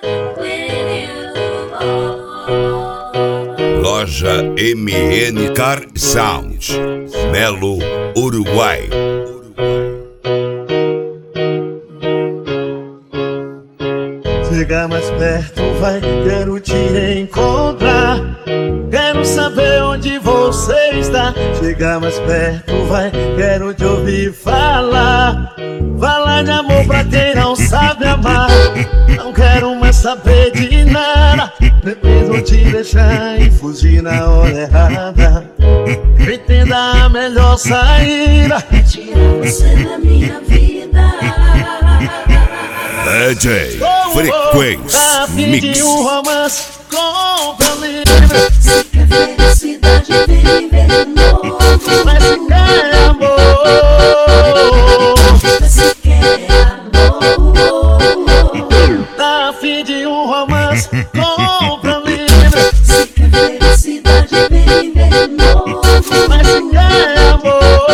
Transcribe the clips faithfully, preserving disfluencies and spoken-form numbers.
Loja M N Car Sound, Melo, Uruguai. Chega mais perto, vai, quero te encontrar. Quero saber onde você está. Chega mais perto, vai, quero te ouvir falar. Falar de amor pra quem não sabe amar. Não quero mais saber de nada. Depois vou te deixar e fugir na hora errada. Entenda a melhor saída. Tirar você da minha vida. D J Frequência Mix. Um romance com livre. Se quer felicidade, vem viver de novo. Mas se quer amor, Mas se quer amor. tá a fim de um romance com livre. Se quer felicidade, vem viver de novo. Mas se quer amor,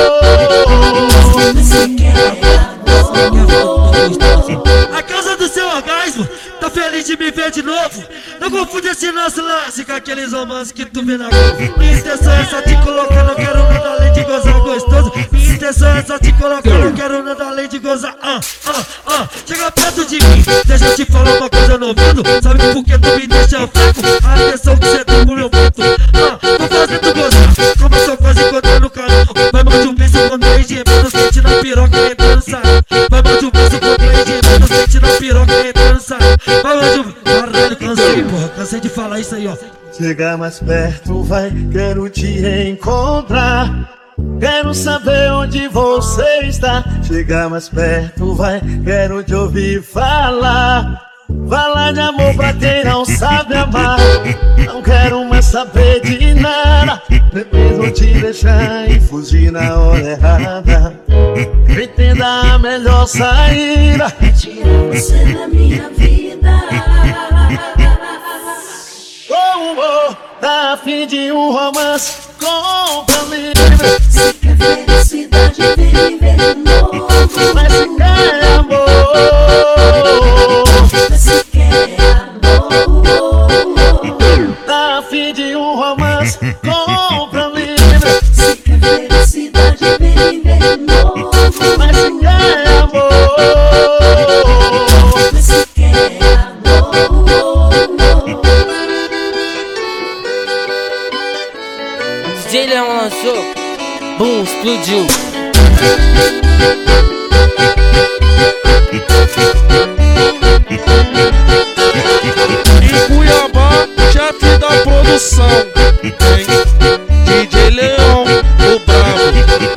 Mas se quer amor. A causa do seu orgasmo, tá feliz de me ver de novo? Não confunde esse nosso lance com aqueles romances que tu vê na Globo. Minha intenção é só te colocar, não quero nada além de gozar gostoso. Minha intenção é só te colocar, não quero nada além de gozar. Ah, ah, ah, chega perto de mim, deixa eu te falar uma coisa no ouvido. Sabe por que tu me deixa fraco? A atenção que cê tem pro meu ponto. Ah, tô fazendo gozar, como eu sou quase encontrando o canal. Vai mal de um beijo com dois gemelos, sente na piroca e entrando sai. Vai mal de um beijo com dois gemelos, sente na piroca e entrando sai. Vai mal de um... Caralho, cansei, porra, cansei de falar isso aí, ó. chega mais perto, vai, quero te encontrar. Quero saber onde você está. Chega mais perto, vai, quero te ouvir falar. Falar de amor pra quem não sabe amar. Não quero mais saber de nada. Depois vou te deixar e fugir na hora errada. Entenda a melhor saída. Tirar você da minha vida. Oh, oh, tá a fim de um romance com livre. Se quer felicidade, vem viver de novo. Mas se quer amor, Mas se quer amor. tá a fim de um romance com livre. Se quer felicidade, vem viver de novo. Mas se quer amor, Mas se quer amor. D J Leão lançou, boom, explodiu. Em Cuiabá, chefe da produção. Tem